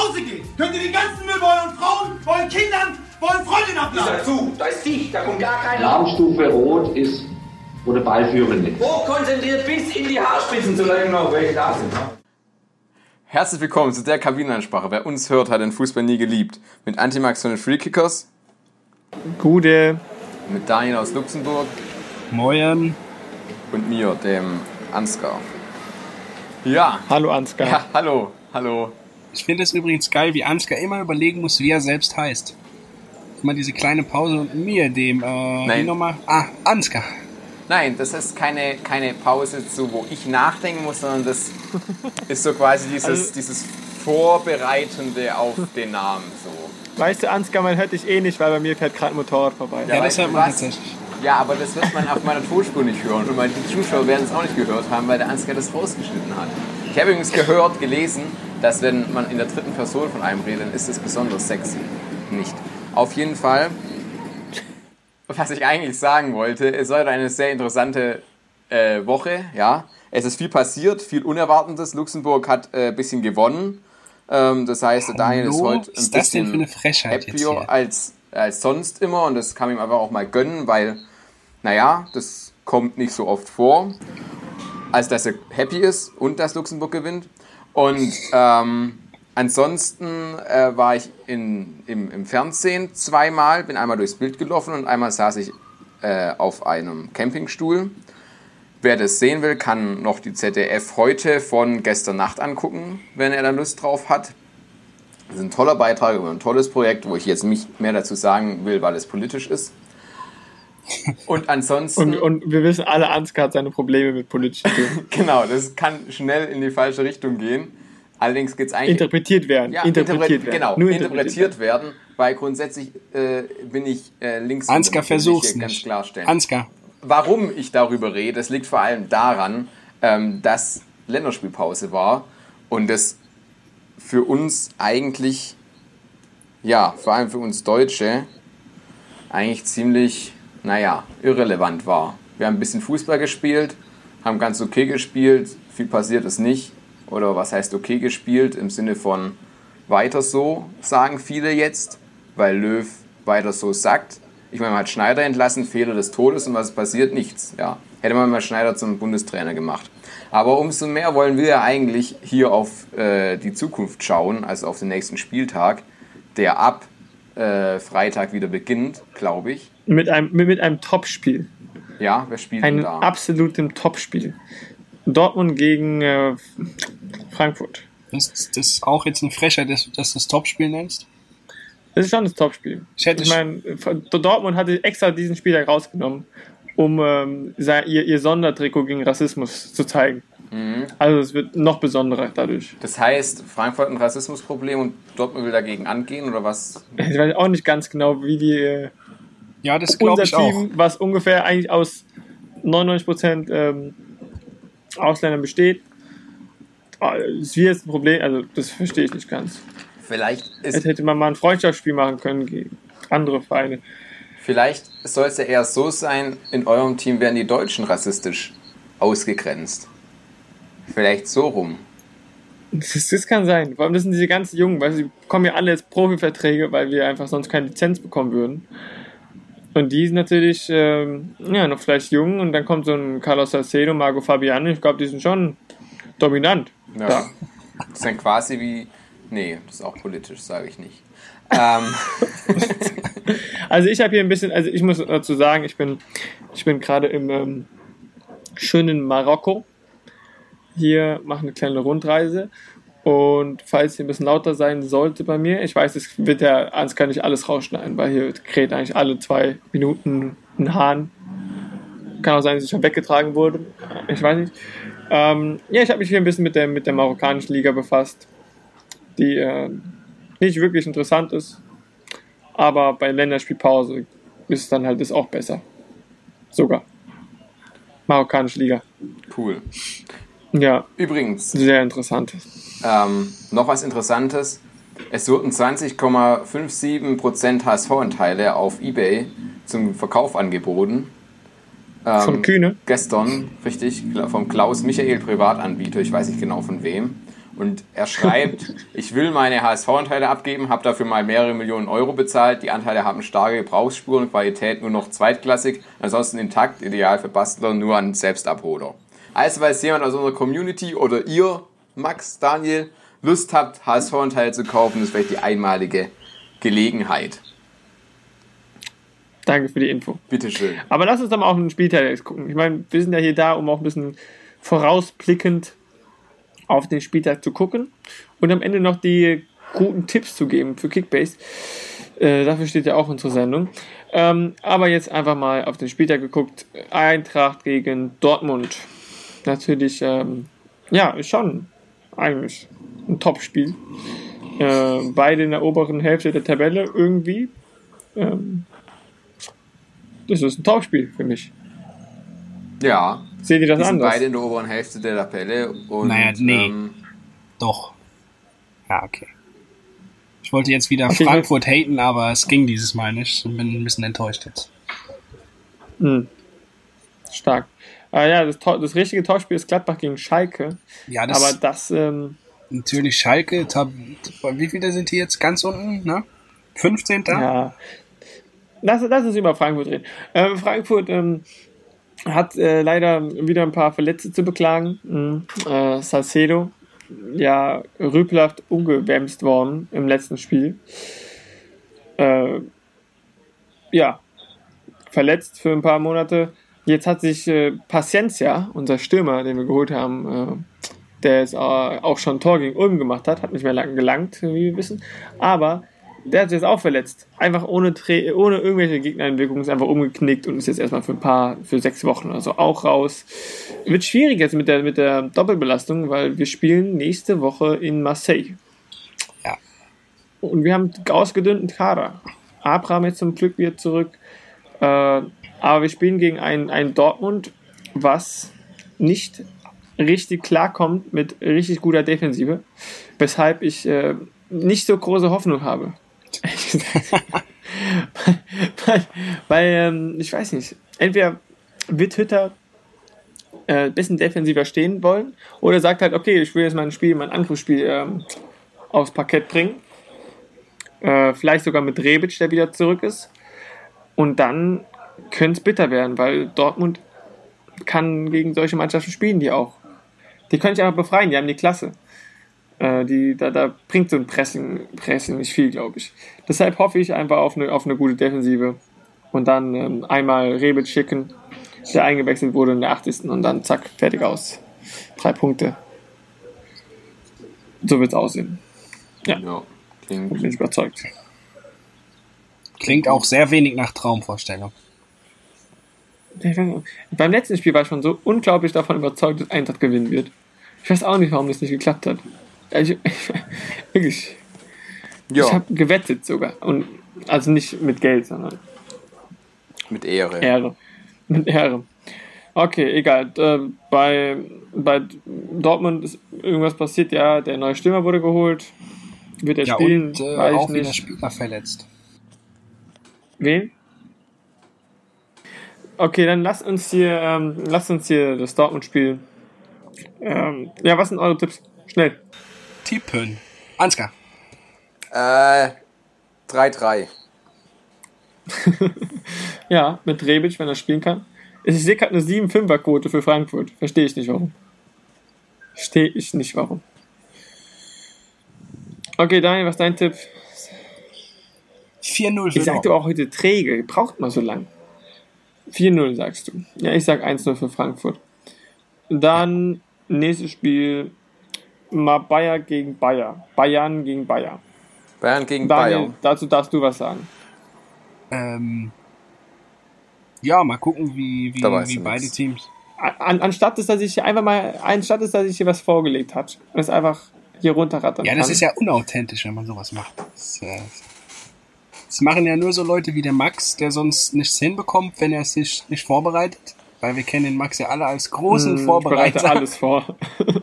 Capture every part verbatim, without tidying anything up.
Hause geht, könnt ihr die ganzen Müll bei euren Frauen, bei euren Kindern, bei euren Freundinnen abladen. Sag zu, da ist dicht, da kommt gar keiner. Alarmstufe Rot ist oder Ballführende. Hochkonzentriert bis in die Haarspitzen, solange noch welche da sind. Ne? Herzlich willkommen zu der Kabinenansprache. Wer uns hört, hat den Fußball nie geliebt. Mit Antimax von den Freekickers. Gute. Mit Daniel aus Luxemburg. Moin. Und mir, dem Ansgar. Ja. Hallo Ansgar. Ja, hallo, hallo. Ich finde es übrigens geil, wie Ansgar immer überlegen muss, wie er selbst heißt. Mal diese kleine Pause und mir, dem, äh, Nein. wie nochmal? Ah, Ansgar. Nein, das ist keine, keine Pause, zu, wo ich nachdenken muss, sondern das ist so quasi dieses, also, dieses Vorbereitende auf den Namen. So. Weißt du, Ansgar, man hört dich eh nicht, weil bei mir fährt gerade ein Motorrad vorbei. Ja, ja das hört man tatsächlich. Ja, aber das wird man auf meiner Tonspur nicht hören. Und die Zuschauer werden es auch nicht gehört haben, weil der Ansgar das rausgeschnitten hat. Ich habe übrigens gehört, gelesen, dass wenn man in der dritten Person von einem redet, dann ist es besonders sexy. Nicht. Auf jeden Fall, was ich eigentlich sagen wollte, es war eine sehr interessante äh, Woche. Ja. Es ist viel passiert, viel Unerwartetes. Luxemburg hat ein äh, bisschen gewonnen. Ähm, das heißt, der Daniel ist heute ein ist das denn bisschen für eine Frechheit happier als, als sonst immer. Und das kann ihm einfach auch mal gönnen, weil, naja, das kommt nicht so oft vor. Als dass er happy ist und dass Luxemburg gewinnt. Und ähm, ansonsten äh, war ich in, im, im Fernsehen zweimal, bin einmal durchs Bild gelaufen und einmal saß ich äh, auf einem Campingstuhl. Wer das sehen will, kann noch die Z D F heute von gestern Nacht angucken, wenn er da Lust drauf hat. Das ist ein toller Beitrag über ein tolles Projekt, wo ich jetzt nicht mehr dazu sagen will, weil es politisch ist. Und ansonsten... Und, und wir wissen alle, Ansgar hat seine Probleme mit politischen Themen. Genau, das kann schnell in die falsche Richtung gehen. Allerdings geht es eigentlich... Interpretiert werden. Ja, interpretiert interpre- werden. Genau, Nur interpretiert werden, weil grundsätzlich äh, bin ich äh, links... Ansgar, versuch's ganz nicht. Klarstellen. Ansgar. Warum ich darüber rede, das liegt vor allem daran, ähm, dass Länderspielpause war und das für uns eigentlich, ja, vor allem für uns Deutsche, eigentlich ziemlich... naja, irrelevant war. Wir haben ein bisschen Fußball gespielt, haben ganz okay gespielt, viel passiert ist nicht. Oder was heißt okay gespielt? Im Sinne von weiter so, sagen viele jetzt, weil Löw weiter so sagt. Ich meine, man hat Schneider entlassen, Fehler des Todes und was passiert? Nichts. Ja. Hätte man mal Schneider zum Bundestrainer gemacht. Aber umso mehr wollen wir ja eigentlich hier auf äh, die Zukunft schauen, also auf den nächsten Spieltag, der ab äh, Freitag wieder beginnt, glaube ich. Mit einem, mit einem Topspiel. Ja, wer spielt ein denn da? Ein absolutem Topspiel. Dortmund gegen äh, Frankfurt. Das, das ist auch jetzt eine Frechheit, dass du das, das Topspiel nennst? Das ist schon das Topspiel. Ich, ich meine, Dortmund hatte extra diesen Spieltag rausgenommen, um ähm, ihr, ihr Sondertrikot gegen Rassismus zu zeigen. Mhm. Also es wird noch besonderer dadurch. Das heißt, Frankfurt hat ein Rassismusproblem und Dortmund will dagegen angehen, oder was? Ich weiß auch nicht ganz genau, wie die... Äh, Ja, das glaube ich Team, auch. Was ungefähr eigentlich aus neunundneunzig Prozent ähm, Ausländern besteht. Das wäre jetzt ein Problem, also das verstehe ich nicht ganz. Vielleicht ist Jetzt hätte man mal ein Freundschaftsspiel machen können gegen andere Vereine. Vielleicht soll es ja eher so sein, in eurem Team werden die Deutschen rassistisch ausgegrenzt. Vielleicht so rum. Das, das kann sein. Vor allem das sind diese ganzen Jungen, weil sie bekommen ja alle jetzt Profiverträge, weil wir einfach sonst keine Lizenz bekommen würden. Und die sind natürlich ähm, ja, noch vielleicht jung und dann kommt so ein Carlos Salcedo, Marco Fabiani, ich glaube, die sind schon dominant. Ja. Ja. Das ist dann quasi wie... Nee, das ist auch politisch, sage ich nicht. Ähm. Also ich habe hier ein bisschen, also ich muss dazu sagen, ich bin, ich bin gerade im ähm, schönen Marokko. Hier mache eine kleine Rundreise. Und falls hier ein bisschen lauter sein sollte bei mir, ich weiß, es wird ja, ans kann ich alles rausschneiden, weil hier kräht eigentlich alle zwei Minuten ein Hahn. Kann auch sein, dass ich schon weggetragen wurde. Ich weiß nicht. Ähm, ja, ich habe mich hier ein bisschen mit der, mit der marokkanischen Liga befasst, die äh, nicht wirklich interessant ist. Aber bei Länderspielpause ist dann halt das auch besser. Sogar. Marokkanische Liga. Cool. Ja. Übrigens. Sehr interessant. Ähm, noch was Interessantes. Es wurden zwanzig Komma siebenundfünfzig Prozent H S V-Anteile auf eBay zum Verkauf angeboten. Ähm, von Kühne? Gestern, richtig, vom Klaus Michael Privatanbieter, ich weiß nicht genau von wem. Und er schreibt, ich will meine H S V-Anteile abgeben, habe dafür mal mehrere Millionen Euro bezahlt. Die Anteile haben starke Gebrauchsspuren, Qualität nur noch zweitklassig, ansonsten intakt, ideal für Bastler, nur an Selbstabholer. Also, falls jemand aus unserer Community oder ihr, Max, Daniel, Lust habt, H S V-Anteile zu kaufen, ist vielleicht die einmalige Gelegenheit. Danke für die Info. Bitteschön. Aber lass uns doch mal auf den Spielteil jetzt gucken. Ich meine, wir sind ja hier da, um auch ein bisschen vorausblickend auf den Spieltag zu gucken und am Ende noch die guten Tipps zu geben für Kickbase. Äh, dafür steht ja auch unsere Sendung. Ähm, aber jetzt einfach mal auf den Spieltag geguckt. Eintracht gegen Dortmund. Natürlich, ähm, ja, ist schon eigentlich ein Top-Spiel. Äh, beide in der oberen Hälfte der Tabelle irgendwie. Ähm, das ist ein Top-Spiel für mich. Ja. Seht ihr das Die sind anders? beide in der oberen Hälfte der Tabelle. Und, Naja, nee. Ähm, Doch. Ja, okay. Ich wollte jetzt wieder Okay, Frankfurt haten, aber es ging dieses Mal nicht und bin ein bisschen enttäuscht jetzt. Hm. Stark. Äh, ja, das, to- das richtige Topspiel ist Gladbach gegen Schalke. Ja, das Aber das, ähm, natürlich Schalke. Tab- wie viele sind hier jetzt ganz unten? Ne? fünfzehnter ja. Lass, lass uns über Frankfurt reden. Äh, Frankfurt ähm, hat äh, leider wieder ein paar Verletzte zu beklagen. Mhm. Äh, Salcedo, ja, rüpelhaft umgewämst worden im letzten Spiel. Äh, ja, verletzt für ein paar Monate. Jetzt hat sich äh, Paciencia, unser Stürmer, den wir geholt haben, äh, der es äh, auch schon ein Tor gegen Ulm gemacht hat, hat nicht mehr lang gelangt, wie wir wissen, aber der hat sich jetzt auch verletzt. Einfach ohne, Tra- ohne irgendwelche Gegnereinwirkungen, ist einfach umgeknickt und ist jetzt erstmal für ein paar, für sechs Wochen oder so auch raus. Wird schwierig jetzt mit der, mit der Doppelbelastung, weil wir spielen nächste Woche in Marseille. Ja. Und wir haben einen ausgedünnten Kader. Abraham jetzt zum Glück wieder zurück. Äh, aber wir spielen gegen ein, ein Dortmund, was nicht richtig klarkommt mit richtig guter Defensive, weshalb ich äh, nicht so große Hoffnung habe. Ehrlich gesagt. weil, weil ähm, ich weiß nicht, entweder wird Hütter äh, ein bisschen defensiver stehen wollen oder sagt halt, okay, ich will jetzt mein Spiel, mein Angriffsspiel ähm, aufs Parkett bringen. Äh, vielleicht sogar mit Rebic, der wieder zurück ist. Und dann könnte es bitter werden, weil Dortmund kann gegen solche Mannschaften spielen, die auch. Die können sich einfach befreien, die haben die Klasse. Äh, die, da, da bringt so ein Pressing, Pressing nicht viel, glaube ich. Deshalb hoffe ich einfach auf eine, auf eine gute Defensive. Und dann ähm, einmal Rebic schicken, der eingewechselt wurde in der achtzigsten und dann zack, fertig aus. Drei Punkte. So wird es aussehen. Ja, ja, klingt. bin ich überzeugt. Klingt auch sehr wenig nach Traumvorstellung. Beim letzten Spiel war ich schon so unglaublich davon überzeugt, dass Eintracht gewinnen wird. Ich weiß auch nicht, warum das nicht geklappt hat. Ich, wirklich. Ja. Ich habe gewettet sogar. Und, also nicht mit Geld, sondern Mit Ehre. Ehre. Mit Ehre. Okay, egal. Äh, bei, bei Dortmund ist irgendwas passiert. Ja, der neue Stürmer wurde geholt. Wird er Ja, spielen? und äh, Weiß ich auch wieder nicht. Spieler verletzt. Wen? Okay, dann lasst uns hier, ähm, lasst uns hier das Dortmund-Spiel. Ähm, ja, was sind eure Tipps? Schnell. Tippen. Ansgar. Äh, drei drei. Ja, mit Rebic, wenn er spielen kann. Ich sehe gerade eine sieben Komma fünfer Quote für Frankfurt. Verstehe ich nicht, warum. Verstehe ich nicht, warum. Okay, Daniel, was ist dein Tipp? vier null für Ich sagte Dortmund. auch heute träge. Braucht man so lang. vier null sagst du. Ja, ich sag eins null für Frankfurt. Dann nächstes Spiel. Mal Bayer gegen Bayer. Bayern gegen Bayer. Bayern gegen Daniel, Bayern. dazu darfst du was sagen. Ähm, ja, mal gucken, wie, wie, Da weiß wie ich beide nix. Teams. An, anstatt dass er sich hier einfach mal, anstatt dass er sich hier was vorgelegt hat und es einfach hier runterrattern Ja, kann. das ist ja unauthentisch, wenn man sowas macht. Das, äh, das machen ja nur so Leute wie der Max, der sonst nichts hinbekommt, wenn er sich nicht vorbereitet. Weil wir kennen den Max ja alle als großen Hm, Vorbereiter. Ich bereite alles vor.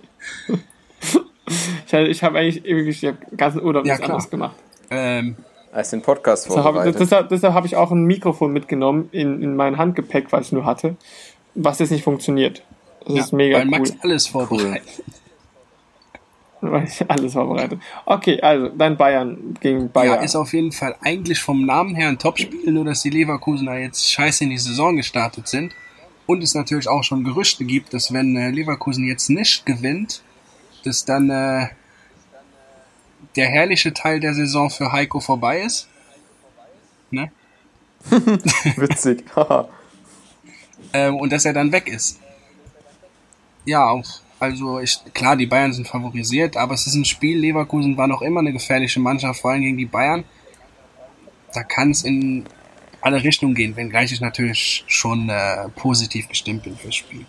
ich ich habe eigentlich wirklich den ganzen Urlaub Ja, nichts klar. anderes gemacht. Ähm, Als den Podcast Deshalb habe vorbereitet. deshalb, deshalb habe ich auch ein Mikrofon mitgenommen in, in mein Handgepäck, was ich nur hatte, was jetzt nicht funktioniert. Das ja, ist mega weil cool. Max alles vorbereitet. Weil ich alles vorbereitet. Okay, also dann Bayern gegen Bayern. Ja, ist auf jeden Fall eigentlich vom Namen her ein Topspiel, nur dass die Leverkusener jetzt scheiße in die Saison gestartet sind. Und es natürlich auch schon Gerüchte gibt, dass wenn äh, Leverkusen jetzt nicht gewinnt, dass dann äh, der herrliche Teil der Saison für Heiko vorbei ist. Ne? Witzig. ähm, und dass er dann weg ist. Ja, auch, also ich, klar, die Bayern sind favorisiert, aber es ist ein Spiel, Leverkusen war noch immer eine gefährliche Mannschaft, vor allem gegen die Bayern. Da kann es in alle Richtungen gehen, wenngleich ich natürlich schon äh, positiv gestimmt bin fürs Spiel.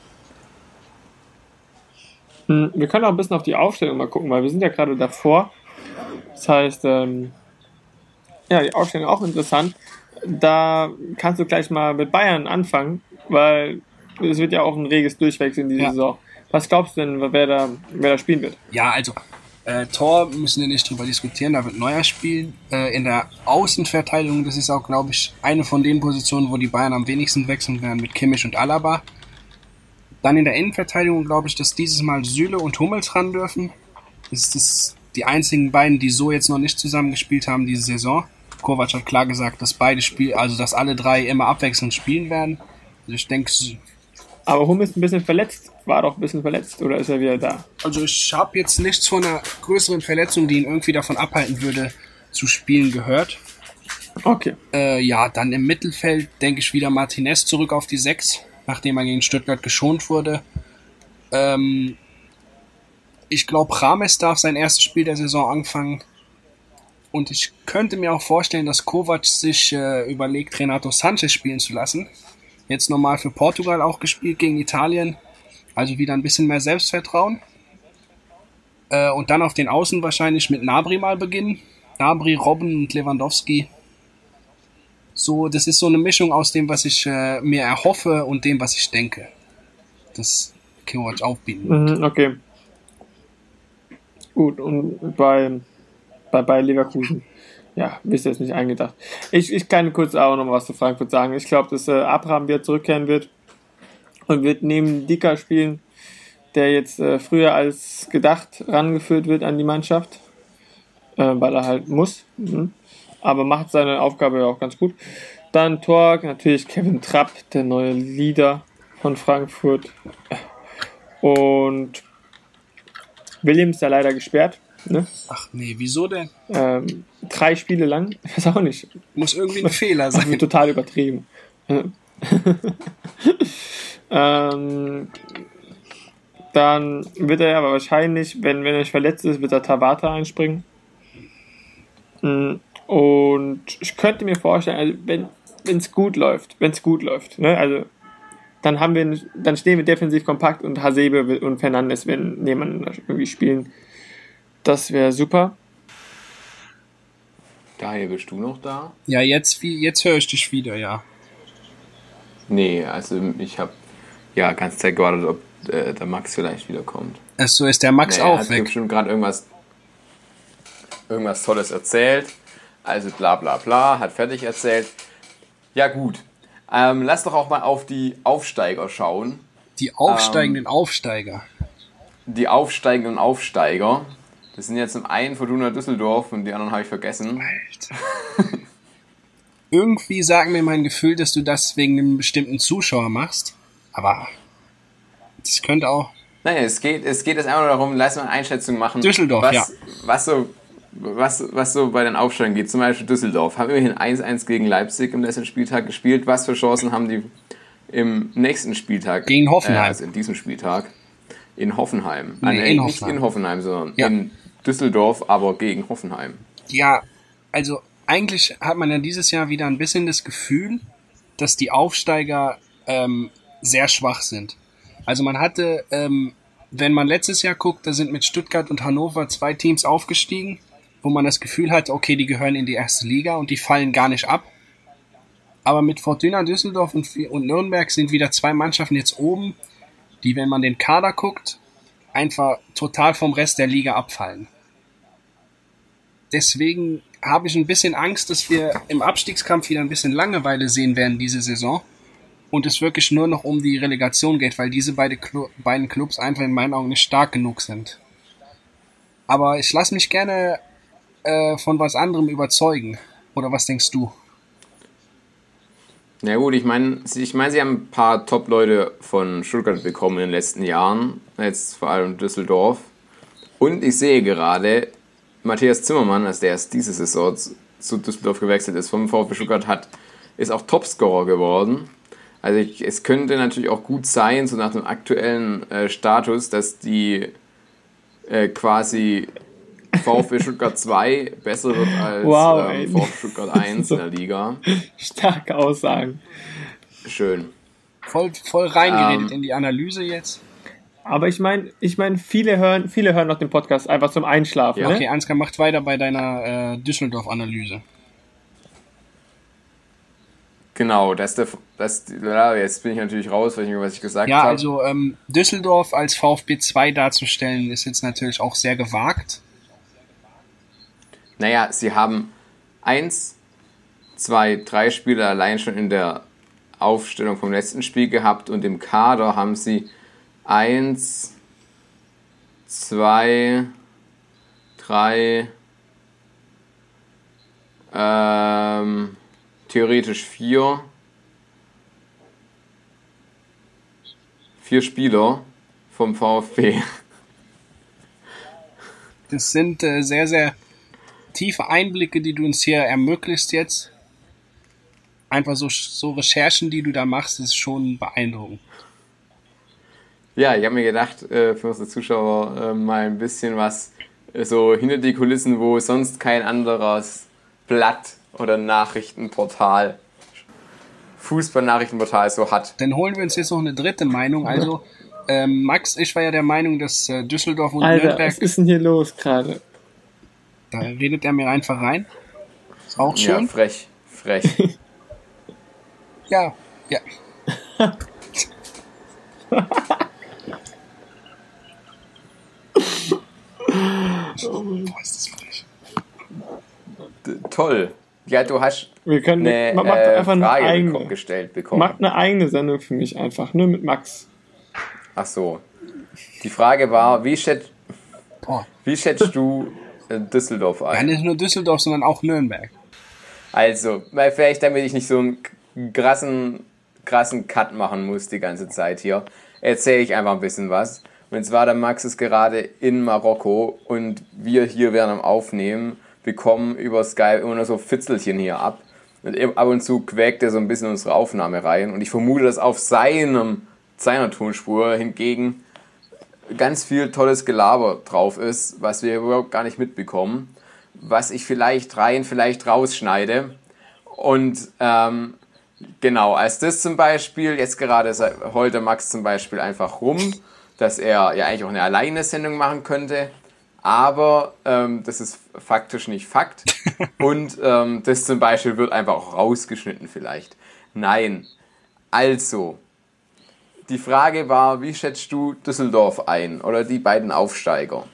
Wir können auch ein bisschen auf die Aufstellung mal gucken, weil wir sind ja gerade davor. Das heißt, ähm, ja, die Aufstellung auch interessant. Da kannst du gleich mal mit Bayern anfangen, weil es wird ja auch ein reges Durchwechseln in die Ja. Saison. Was glaubst du denn, wer da, wer da spielen wird? Ja, also äh, Tor müssen wir nicht drüber diskutieren, da wird Neuer spielen. Äh, in der Außenverteidigung, das ist auch, glaube ich, eine von den Positionen, wo die Bayern am wenigsten wechseln werden, mit Kimmich und Alaba. Dann in der Innenverteidigung glaube ich, dass dieses Mal Süle und Hummels ran dürfen. Das ist die einzigen beiden, die so jetzt noch nicht zusammengespielt haben diese Saison. Kovac hat klar gesagt, dass beide Spiel, also dass alle drei immer abwechselnd spielen werden. Also ich denke, Aber Hummels ist ein bisschen verletzt. War doch ein bisschen verletzt, oder ist er wieder da? also ich habe jetzt nichts von einer größeren Verletzung, die ihn irgendwie davon abhalten würde, zu spielen gehört. Okay. Äh, ja, dann im Mittelfeld denke ich wieder Martinez zurück auf die sechs, nachdem er gegen Stuttgart geschont wurde. Ähm, ich glaube, Rames darf sein erstes Spiel der Saison anfangen. Und ich könnte mir auch vorstellen, dass Kovac sich äh, überlegt, Renato Sanchez spielen zu lassen. Jetzt nochmal für Portugal auch gespielt gegen Italien. Also wieder ein bisschen mehr Selbstvertrauen. Äh, und dann auf den Außen wahrscheinlich mit Gnabry mal beginnen. Gnabry, Robben und Lewandowski. So, das ist so eine Mischung aus dem, was ich äh, mir erhoffe und dem, was ich denke. Das Kovac aufbieten wird. Mhm, okay. Gut, und bei, bei, bei Leverkusen, ja, wisst ihr jetzt nicht eingedacht. Ich, ich kann kurz auch noch mal was zu Frankfurt sagen. Ich glaube, dass äh, Abraham wieder zurückkehren wird und wird neben Dika spielen, der jetzt äh, früher als gedacht rangeführt wird an die Mannschaft, äh, weil er halt muss. Mhm. Aber macht seine Aufgabe ja auch ganz gut. Dann Tor, natürlich Kevin Trapp, der neue Leader von Frankfurt. Und Williams ist ja leider gesperrt. Ne? Ach nee, wieso denn? Ähm, drei Spiele lang. Ich weiß auch nicht. Muss irgendwie ein Fehler Das wird sein. total übertrieben. ähm, dann wird er aber wahrscheinlich, wenn, wenn er nicht verletzt ist, wird er Tabata einspringen. Mm, Und ich könnte mir vorstellen, also wenn es gut läuft, wenn es gut läuft, ne, also dann haben wir, dann stehen wir defensiv kompakt und Hasebe und Fernandes werden nebeneinander irgendwie spielen. Das wäre super. Daher bist du noch da? Ja, jetzt, wie, jetzt höre ich dich wieder, ja. Nee, also ich habe ja ganz Zeit gewartet, ob äh, der Max vielleicht wiederkommt. Ach so, ist der Max Naja, auch hat weg. bestimmt gerade irgendwas, irgendwas Tolles erzählt. Also bla bla bla, hat fertig erzählt. Ja gut, ähm, lass doch auch mal auf die Aufsteiger schauen. Die aufsteigenden Aufsteiger. Die aufsteigenden Aufsteiger. Das sind jetzt zum einen Fortuna Düsseldorf und die anderen habe ich vergessen. Alter. Irgendwie sagt mir mein Gefühl, dass du das wegen einem bestimmten Zuschauer machst. Aber das könnte auch... Nein, es geht, es geht jetzt einfach nur darum, lass mal eine Einschätzung machen. Düsseldorf, was, ja. Was so, was, was so bei den Aufsteigern geht. Zum Beispiel Düsseldorf. Haben immerhin eins eins gegen Leipzig im letzten Spieltag gespielt. Was für Chancen haben die im nächsten Spieltag? Gegen Hoffenheim. Äh, also in diesem Spieltag. In Hoffenheim. Nee, Ah, nee, in nicht Hoffenheim. in Hoffenheim, sondern Ja. in Düsseldorf, aber gegen Hoffenheim. Ja, also eigentlich hat man ja dieses Jahr wieder ein bisschen das Gefühl, dass die Aufsteiger ähm, sehr schwach sind. Also man hatte, ähm, wenn man letztes Jahr guckt, da sind mit Stuttgart und Hannover zwei Teams aufgestiegen, wo man das Gefühl hat, okay, die gehören in die erste Liga und die fallen gar nicht ab. Aber mit Fortuna Düsseldorf und, und Nürnberg sind wieder zwei Mannschaften jetzt oben, die, wenn man den Kader guckt, einfach total vom Rest der Liga abfallen. Deswegen habe ich ein bisschen Angst, dass wir im Abstiegskampf wieder ein bisschen Langeweile sehen werden diese Saison und es wirklich nur noch um die Relegation geht, weil diese beide Clu- beiden Clubs einfach in meinen Augen nicht stark genug sind. Aber ich lasse mich gerne äh, von was anderem überzeugen. Oder was denkst du? Na gut, ich meine, ich mein, sie haben ein paar Top-Leute von Stuttgart bekommen in den letzten Jahren, jetzt vor allem Düsseldorf. Und ich sehe gerade, Matthias Zimmermann, also der erst diese Saison zu Düsseldorf gewechselt ist, vom VfB Stuttgart hat, ist auch Topscorer geworden. Also ich, es könnte natürlich auch gut sein, so nach dem aktuellen äh, Status, dass die äh, quasi VfB Stuttgart zwei besser wird als Wow, ähm, VfB Stuttgart eins in der Liga. Starke Aussagen. Schön. Voll, voll reingeredet Ähm, in die Analyse jetzt. Aber ich meine, ich mein, viele hören, viele hören noch den Podcast einfach zum Einschlafen. Ja. Ne? Okay, Ansgar, macht weiter bei deiner äh, Düsseldorf-Analyse. Genau, das der, das, ja, jetzt bin ich natürlich raus, weil ich, was ich gesagt Ja, habe. also ähm, Düsseldorf als VfB zwei darzustellen, ist jetzt natürlich auch sehr gewagt. Naja, sie haben eins, zwei, drei Spieler allein schon in der Aufstellung vom letzten Spiel gehabt und im Kader haben sie eins, zwei, drei, ähm, theoretisch vier, vier Spieler vom VfB. Das sind äh, sehr, sehr tiefe Einblicke, die du uns hier ermöglicht jetzt. Einfach so, so Recherchen, die du da machst, ist schon beeindruckend. Ja, ich habe mir gedacht, äh, für unsere Zuschauer äh, mal ein bisschen was äh, so hinter die Kulissen, wo sonst kein anderes Blatt oder Nachrichtenportal, Fußball-Nachrichtenportal so hat. Dann holen wir uns jetzt noch eine dritte Meinung. Also, ähm, Max, ich war ja der Meinung, dass äh, Düsseldorf und Alter, Nürnberg, was ist denn hier los gerade? da redet er mir einfach rein. Ist auch Ja, schön. frech, frech. Ja, ja. Boah, ist das frech. D- Toll. Ja, du hast Wir können, eine man macht äh, einfach eine Frage eigene. beko- gestellt bekommen. Macht eine eigene Sendung für mich einfach, nur mit Max. Ach so. Die Frage war, wie, schätzt, Boah. wie schätzt du äh, Düsseldorf Ja, ein? nicht nur Düsseldorf, sondern auch Nürnberg. Also, weil vielleicht damit ich nicht so einen krassen, krassen Cut machen muss die ganze Zeit hier, erzähle ich einfach ein bisschen was. Und zwar, der Max ist gerade in Marokko und wir hier während am Aufnehmen bekommen über Skype immer nur so Fitzelchen hier ab. Und ab und zu quäkt er so ein bisschen unsere Aufnahme rein. Und ich vermute, dass auf seinem, seiner Tonspur hingegen ganz viel tolles Gelaber drauf ist, was wir überhaupt gar nicht mitbekommen. Was ich vielleicht rein, vielleicht rausschneide. Und ähm, genau, als das zum Beispiel, jetzt gerade heult der Max zum Beispiel einfach rum, dass er ja eigentlich auch eine Alleine-Sendung machen könnte. Aber ähm, das ist faktisch nicht Fakt. Und ähm, das zum Beispiel wird einfach auch rausgeschnitten vielleicht. Nein. Also, die Frage war, wie schätzt du Düsseldorf ein? Oder die beiden Aufsteiger?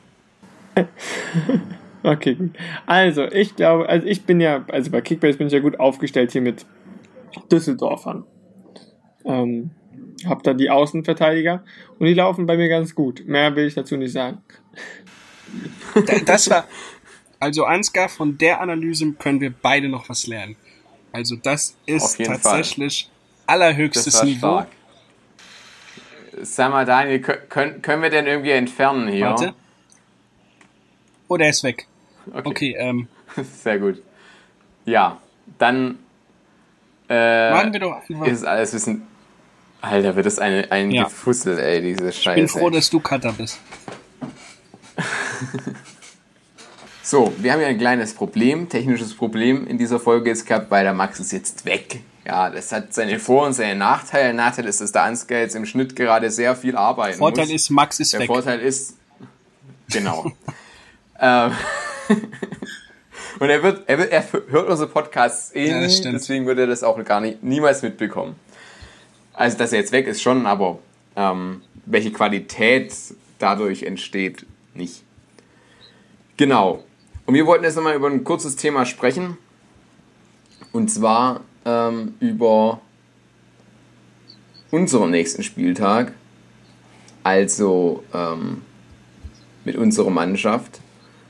Okay, gut. Also, ich glaube, also ich bin ja, also bei Kickbase bin ich ja gut aufgestellt hier mit Düsseldorfern. Ähm, hab da die Außenverteidiger und die laufen bei mir ganz gut. Mehr will ich dazu nicht sagen. Das war, also Ansgar, von der Analyse können wir beide noch was lernen. Also das Auf ist jeden tatsächlich Das allerhöchstes war Niveau. stark. Sag mal, Daniel, können, können wir den irgendwie entfernen hier? Warte. Oh, der ist weg. Okay, Okay, ähm, sehr gut. Ja, dann äh, machen wir doch einfach. ist alles wissen. Alter, wird das eine, ein Ja. Gefussel, ey, diese Scheiße. Ich bin froh, dass du Cutter bist. So, wir haben ja ein kleines Problem, technisches Problem in dieser Folge jetzt gehabt, weil der Max ist jetzt weg. Ja, das hat seine Vor- und seine Nachteile. Nachteil ist, dass der Ansgar jetzt im Schnitt gerade sehr viel arbeiten Vorteil muss. ist, Max ist Der weg. Vorteil ist, genau. ähm, und er wird, er wird, er hört unsere Podcasts eh Ja, das nie, stimmt. deswegen wird er das auch gar nicht, niemals mitbekommen. Also, dass er jetzt weg ist schon, aber ähm, welche Qualität dadurch entsteht, nicht. Genau. Und wir wollten jetzt nochmal über ein kurzes Thema sprechen. Und zwar ähm, über unseren nächsten Spieltag. Also ähm, mit unserer Mannschaft.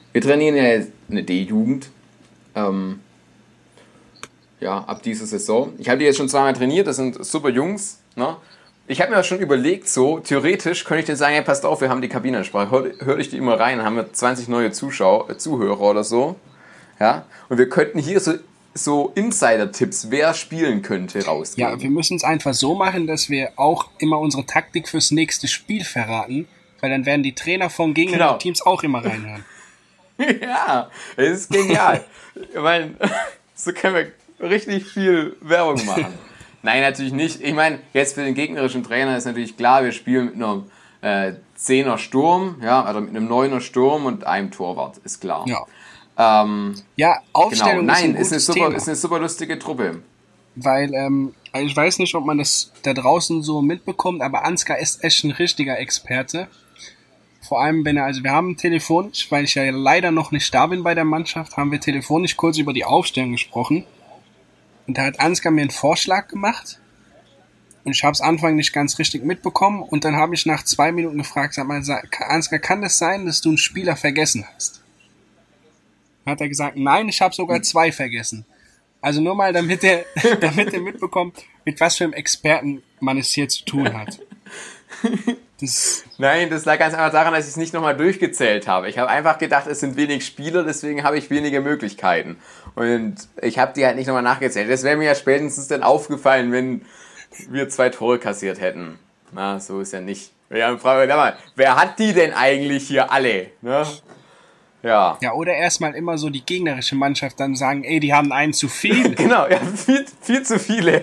Wir trainieren ja jetzt eine D-Jugend. Ähm, ja, ab dieser Saison. Ich habe die jetzt schon zweimal trainiert, das sind super Jungs. Ne? Ich habe mir schon überlegt, so theoretisch könnte ich dir sagen, hey, passt auf, wir haben die Kabinensprache, hört, hört ich die immer rein, dann haben wir zwanzig neue Zuschauer, äh, Zuhörer oder so. Ja? Und wir könnten hier so, so Insider-Tipps, wer spielen könnte, rausgeben. Ja, wir müssen es einfach so machen, dass wir auch immer unsere Taktik fürs nächste Spiel verraten, weil dann werden die Trainer von gegnerischen Genau. Teams auch immer reinhören. Ja, das ist genial. Ich meine, so können wir richtig viel Werbung machen. Nein, natürlich nicht. Ich meine, jetzt für den gegnerischen Trainer ist natürlich klar, wir spielen mit einem äh, Zehner Sturm, ja, also mit einem Neuner Sturm und einem Torwart, ist klar. Ja, Ähm, ja Aufstellung genau. ist ein Nein, ist eine, gutes super, Thema. ist eine super lustige Truppe. Weil, ähm, ich weiß nicht, ob man das da draußen so mitbekommt, aber Ansgar ist echt ein richtiger Experte. Vor allem, wenn er, also wir haben telefonisch, weil ich ja leider noch nicht da bin bei der Mannschaft, haben wir telefonisch kurz über die Aufstellung gesprochen. Und da hat Ansgar mir einen Vorschlag gemacht. Und ich habe es Anfang nicht ganz richtig mitbekommen. Und dann habe ich nach zwei Minuten gefragt, sag mal, Ansgar, kann das sein, dass du einen Spieler vergessen hast? Dann hat er gesagt, nein, ich habe sogar zwei vergessen. Also nur mal, damit er, damit er mitbekommt, mit was für einem Experten man es hier zu tun hat. Das Nein, das lag ganz einfach daran, dass ich es nicht nochmal durchgezählt habe. Ich habe einfach gedacht, es sind wenig Spieler, deswegen habe ich wenige Möglichkeiten. Und ich habe die halt nicht nochmal nachgezählt. Das wäre mir ja spätestens dann aufgefallen, wenn wir zwei Tore kassiert hätten. Na, so ist ja nicht. Ja, Frage, mal, wer hat die denn eigentlich hier alle? Ne? Ja. Ja, oder erstmal immer so die gegnerische Mannschaft dann sagen, ey, die haben einen zu viel. Genau, ja, viel, viel zu viele.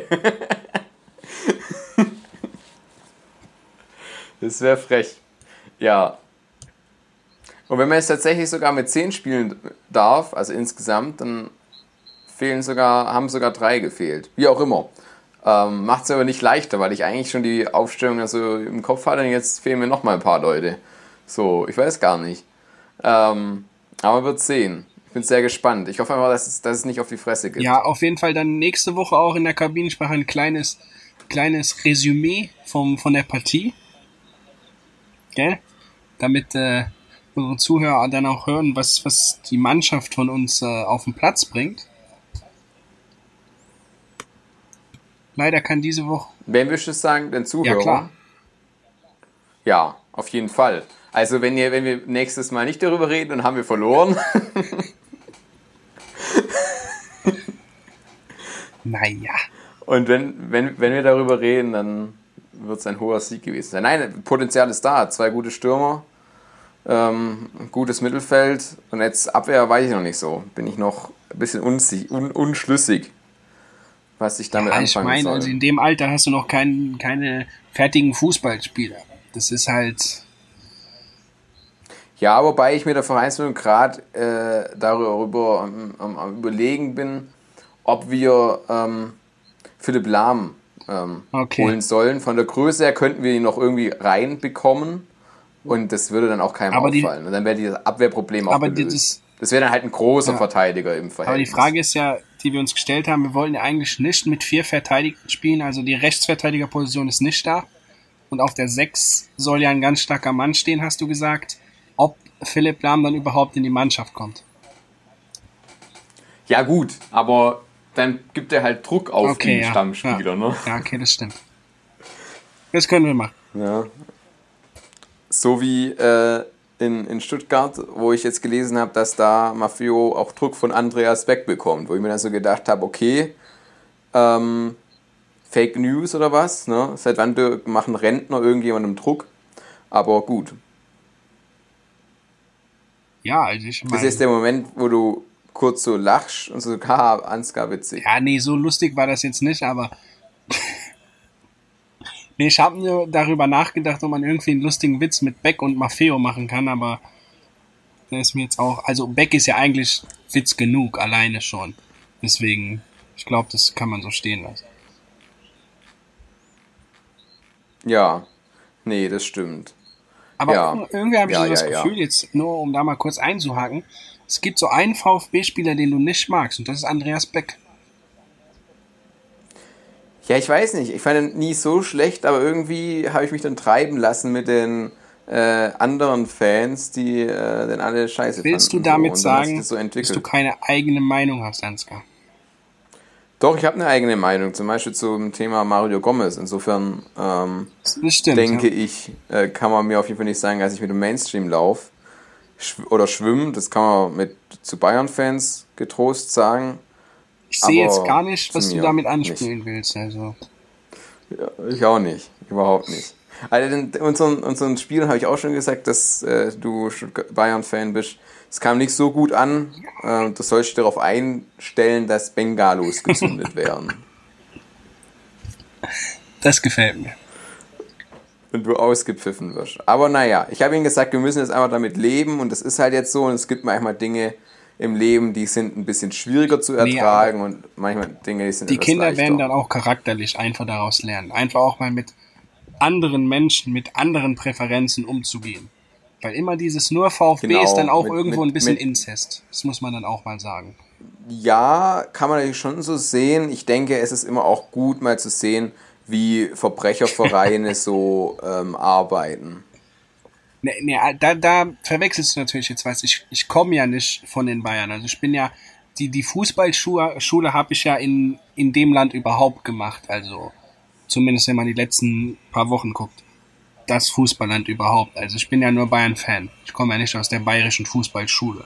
Das wäre frech. Ja. Und wenn man jetzt tatsächlich sogar mit zehn spielen darf, also insgesamt, dann fehlen sogar, haben sogar drei gefehlt. Wie auch immer. Ähm, Macht es aber nicht leichter, weil ich eigentlich schon die Aufstellung also im Kopf hatte und jetzt fehlen mir nochmal ein paar Leute. So, ich weiß gar nicht. Ähm, aber wird sehen. Ich bin sehr gespannt. Ich hoffe einfach, dass es, dass es nicht auf die Fresse gibt. Ja, auf jeden Fall dann nächste Woche auch in der Kabinensprache ein kleines, kleines Resümee vom, von der Partie. Gell? Damit äh, unsere Zuhörer dann auch hören, was, was die Mannschaft von uns äh, auf den Platz bringt. Leider kann diese Woche... Wen würdest du sagen? Den Zuhörer? Ja, klar. Ja, auf jeden Fall. Also wenn, ihr, wenn wir nächstes Mal nicht darüber reden, dann haben wir verloren. Naja. Und wenn, wenn, wenn wir darüber reden, dann wird es ein hoher Sieg gewesen sein. Nein, Potenzial ist da. Zwei gute Stürmer, ähm, ein gutes Mittelfeld und jetzt Abwehr weiß ich noch nicht so. Bin ich noch ein bisschen unsich, un, unschlüssig, was ich damit Ja, ich anfangen meine, soll. also in dem Alter hast du noch kein, keine fertigen Fußballspieler. Das ist halt... Ja, wobei ich mir der Vereinsführung gerade äh, darüber am, am, am Überlegen bin, ob wir ähm, Philipp Lahm ähm, Okay. holen sollen. Von der Größe her könnten wir ihn noch irgendwie reinbekommen und das würde dann auch keinem Aber die- auffallen. Und dann wäre dieses Abwehrproblem auch Aber die- gelöst. das- Das wäre dann halt ein großer Ja. Verteidiger im Verhältnis. Aber die Frage ist ja, die wir uns gestellt haben, wir wollen ja eigentlich nicht mit vier Verteidigern spielen, also die Rechtsverteidigerposition ist nicht da. Und auf der sechs soll ja ein ganz starker Mann stehen, hast du gesagt. Ob Philipp Lahm dann überhaupt in die Mannschaft kommt. Ja gut, aber dann gibt er halt Druck auf Okay, den ja. Stammspieler. Ja. Ne? Ja, okay, das stimmt. Das können wir machen. Ja. So wie äh, in, in Stuttgart, wo ich jetzt gelesen habe, dass da Maffeo auch Druck von Andreas Beck bekommt, wo ich mir dann so gedacht habe, okay, ähm, Fake News oder was, ne? Seit wann machen Rentner irgendjemandem Druck? Aber gut, Ja, also ich das meine... ist der Moment, wo du kurz so lachst und so, haha, Ansgar, witzig. Ja, nee, so lustig war das jetzt nicht, aber... nee, ich habe nur darüber nachgedacht, ob man irgendwie einen lustigen Witz mit Beck und Maffeo machen kann, aber der ist mir jetzt auch... Also Beck ist ja eigentlich Witz genug, alleine schon. Deswegen, ich glaube, das kann man so stehen lassen. Ja, nee, das stimmt. Aber Ja. irgendwie habe ich Ja, so das ja, ja. Gefühl, jetzt nur um da mal kurz einzuhaken, es gibt so einen VfB-Spieler, den du nicht magst, und das ist Andreas Beck. Ja, ich weiß nicht. Ich fand ihn nie so schlecht, aber irgendwie habe ich mich dann treiben lassen mit den äh, anderen Fans, die äh, den alle scheiße Willst fanden. du damit so. Und dann hat sich sagen, das so dass entwickelt. du keine eigene Meinung hast, Ansgar? Doch, ich habe eine eigene Meinung, zum Beispiel zum Thema Mario Gomez. Insofern ähm, Das stimmt. denke ja. ich, äh, kann man mir auf jeden Fall nicht sagen, dass ich mit dem Mainstream laufe schw- oder schwimme. Das kann man mit zu Bayern-Fans getrost sagen. Ich sehe aber jetzt gar nicht, was zu du mir damit anspielen willst. Also. Ja, ich auch nicht, überhaupt nicht. Also in unseren, unseren Spielen habe ich auch schon gesagt, dass äh, du Bayern-Fan bist. Es kam nicht so gut an. Äh, du sollst dich darauf einstellen, dass Bengalos gezündet werden. Das gefällt mir. Und du ausgepfiffen wirst. Aber naja, ich habe ihnen gesagt, wir müssen jetzt einfach damit leben und das ist halt jetzt so und es gibt manchmal Dinge im Leben, die sind ein bisschen schwieriger zu ertragen nee, und manchmal Dinge, die sind die etwas Kinder leichter. werden dann auch charakterlich einfach daraus lernen. Einfach auch mal mit anderen Menschen, mit anderen Präferenzen umzugehen. Weil immer dieses nur VfB genau, ist dann auch mit, irgendwo mit, ein bisschen mit, Inzest. Das muss man dann auch mal sagen. Ja, kann man natürlich schon so sehen. Ich denke, es ist immer auch gut, mal zu sehen, wie Verbrechervereine so ähm, arbeiten. Ne, ne, da, da verwechselst du natürlich jetzt was. Ich, ich komme ja nicht von den Bayern. Also ich bin ja, die, die Fußballschule Schule habe ich ja in, in dem Land überhaupt gemacht. Also zumindest wenn man die letzten paar Wochen guckt. Das Fußballland überhaupt. Also ich bin ja nur Bayern-Fan. Ich komme ja nicht aus der bayerischen Fußballschule.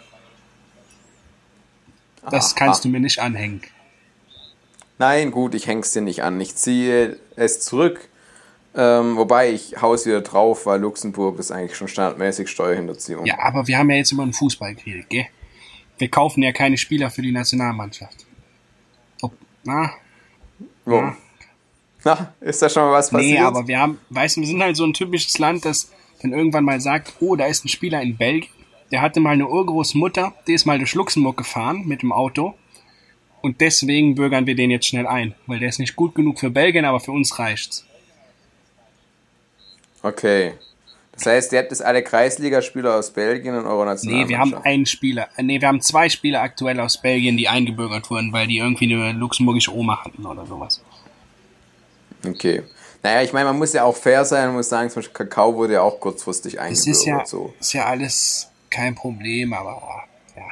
Das Aha. kannst du mir nicht anhängen. Nein, gut, ich häng's dir nicht an. Ich ziehe es zurück. Ähm, wobei ich hau's wieder drauf, weil Luxemburg ist eigentlich schon standardmäßig Steuerhinterziehung. Ja, aber wir haben ja jetzt immer einen Fußball geredet, gell? Wir kaufen ja keine Spieler für die Nationalmannschaft. Ob, na? Wo? Na? Na, ist da schon mal was passiert? Nee, aber wir haben, weißt du, wir sind halt so ein typisches Land, das dann irgendwann mal sagt, oh, da ist ein Spieler in Belgien, der hatte mal eine Urgroßmutter, die ist mal durch Luxemburg gefahren mit dem Auto und deswegen bürgern wir den jetzt schnell ein, weil der ist nicht gut genug für Belgien, aber für uns reicht's. Okay. Das heißt, ihr habt jetzt alle Kreisligaspieler aus Belgien in eurer Nationalmannschaft? Nee, wir haben einen Spieler, nee, wir haben zwei Spieler aktuell aus Belgien, die eingebürgert wurden, weil die irgendwie eine luxemburgische Oma hatten oder sowas. Okay. Naja, ich meine, man muss ja auch fair sein und muss sagen, zum Beispiel Kakao wurde ja auch kurzfristig eingebürgert. Das ist ja, so. ist ja alles kein Problem, aber ja.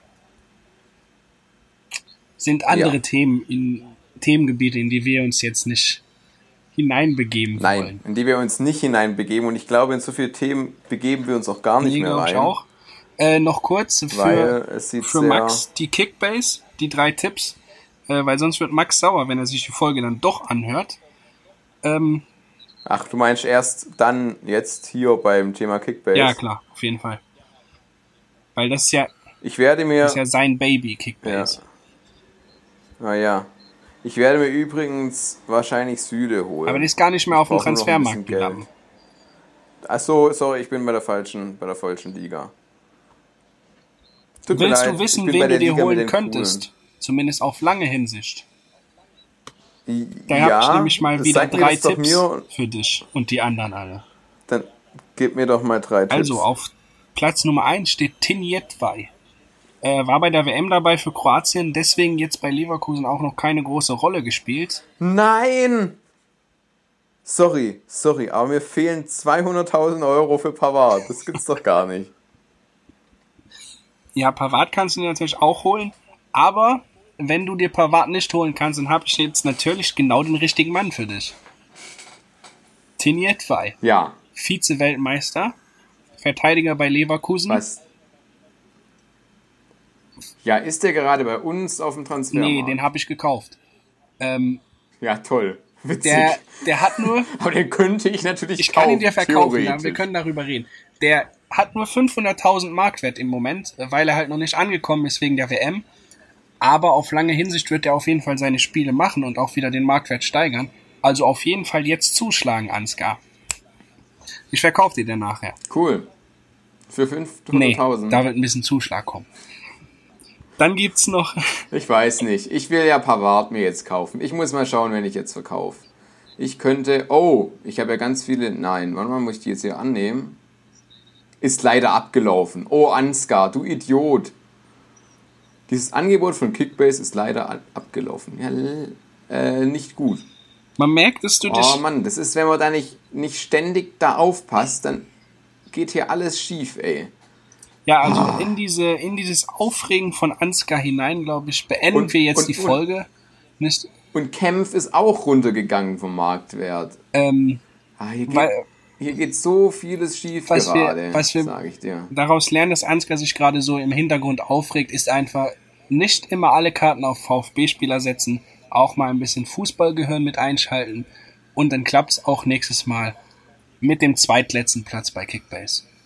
Sind andere Ja. Themen, in Themengebiete, in die wir uns jetzt nicht hineinbegeben Nein, wollen. in die wir uns nicht hineinbegeben und ich glaube, in so viele Themen begeben wir uns auch gar nicht Nee, mehr glaub rein. ich auch. Äh, noch kurz Weil für, es sieht für sehr- Max die Kickbase, die drei Tipps, äh, weil sonst wird Max sauer, wenn er sich die Folge dann doch anhört. Ähm, Ach, du meinst erst dann jetzt hier beim Thema Kickbase? ja, klar, auf jeden Fall. Weil das ist ja, Ich werde mir... das ist ja sein Baby, Kickbase. Naja. Ich werde mir übrigens wahrscheinlich Süde holen. Aber die ist gar nicht mehr auf dem Ich brauche nur noch ein Transfermarkt bisschen Geld. gelandet. Achso, sorry, ich bin bei der falschen, bei der falschen Liga. Tut mir Willst leid, du wissen, ich bin bei wen der du dir Liga mit holen den könntest? Zumindest auf lange Hinsicht. Coolen. Da ja, habe ich nämlich mal wieder sag mir drei das doch Tipps mir, für dich und die anderen alle. dann gib mir doch mal drei Tipps. Also auf Platz Nummer eins steht Tinjetvaj. Äh, war bei der W M dabei für Kroatien, deswegen jetzt bei Leverkusen auch noch keine große Rolle gespielt. Nein! Sorry, sorry, aber mir fehlen zweihunderttausend Euro für Pavard. Das gibt's doch gar nicht. Ja, Pavard kannst du dir natürlich auch holen, aber wenn du dir Pavard nicht holen kannst, dann habe ich jetzt natürlich genau den richtigen Mann für dich. Tinjetvaj, Ja. Vize-Weltmeister, Verteidiger bei Leverkusen. Was? Ja, ist der gerade bei uns auf dem Transfermarkt? Nee, den habe ich gekauft. Ähm, Ja, toll. Witzig. der, der hat nur, aber den könnte ich natürlich ich kaufen. kann ihn dir verkaufen, theoretisch. aber wir können darüber reden. Der hat nur fünfhunderttausend Markwert im Moment, weil er halt noch nicht angekommen ist wegen der W M. Aber auf lange Hinsicht wird er auf jeden Fall seine Spiele machen und auch wieder den Marktwert steigern. Also auf jeden Fall jetzt zuschlagen, Ansgar. Ich verkaufe dir den nachher. Cool. Für Nee, fünfhunderttausend? da wird ein bisschen Zuschlag kommen. Dann gibt's noch, Ich weiß nicht. Ich will ja Pavard mir jetzt kaufen. Ich muss mal schauen, wenn ich jetzt verkaufe. Ich könnte... Oh, ich habe ja ganz viele... Nein, warte mal, muss ich die jetzt hier annehmen? Ist leider abgelaufen. Oh, Ansgar, du Idiot. Dieses Angebot von Kickbase ist leider a- abgelaufen. Ja, l- äh, nicht gut. man merkt, dass du dich, Oh Mann, das ist, wenn man da nicht, nicht ständig da aufpasst, dann geht hier alles schief, ey. Ja, also in diese in dieses Aufregen von Ansgar hinein, glaube ich, beenden Und- wir jetzt und- die Folge. Nicht, Und Kempf ist auch runtergegangen vom Marktwert. ähm, Ah, hier, geht, weil hier geht so vieles schief Was wir- gerade, was wir- sag ich dir. daraus lernen, dass Ansgar sich gerade so im Hintergrund aufregt, ist einfach nicht immer alle Karten auf VfB-Spieler setzen, auch mal ein bisschen Fußballgehirn mit einschalten und dann klappt's auch nächstes Mal mit dem zweitletzten Platz bei Kickbase.